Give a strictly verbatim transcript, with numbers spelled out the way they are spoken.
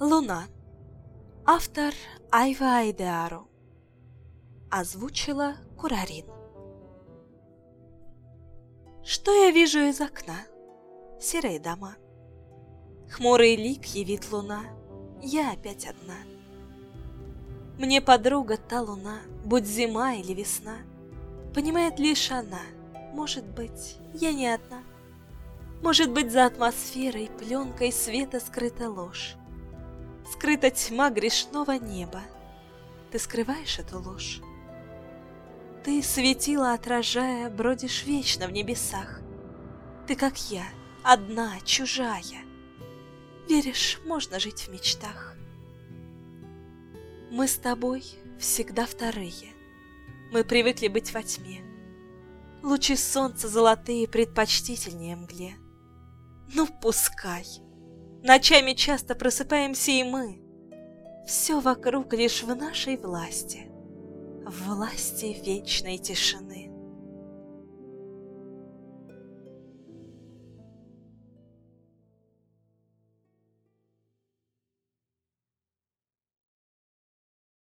Луна. Автор Айва Айдеару. Озвучила Курарин. Что я вижу из окна? Серые дома. Хмурый лик явит луна. Я опять одна. Мне подруга та луна, будь зима или весна. Понимает лишь она. Может быть, я не одна. Может быть, за атмосферой, пленкой света скрыта ложь. Скрыта тьма грешного неба. Ты скрываешь эту ложь. Ты, светило отражая, бродишь вечно в небесах. Ты, как я, одна, чужая. Веришь, можно жить в мечтах. Мы с тобой всегда вторые. Мы привыкли быть во тьме. Лучи солнца золотые предпочтительнее мгле. Ну, пускай. Ночами часто просыпаемся и мы. Все вокруг лишь в нашей власти. В власти вечной тишины.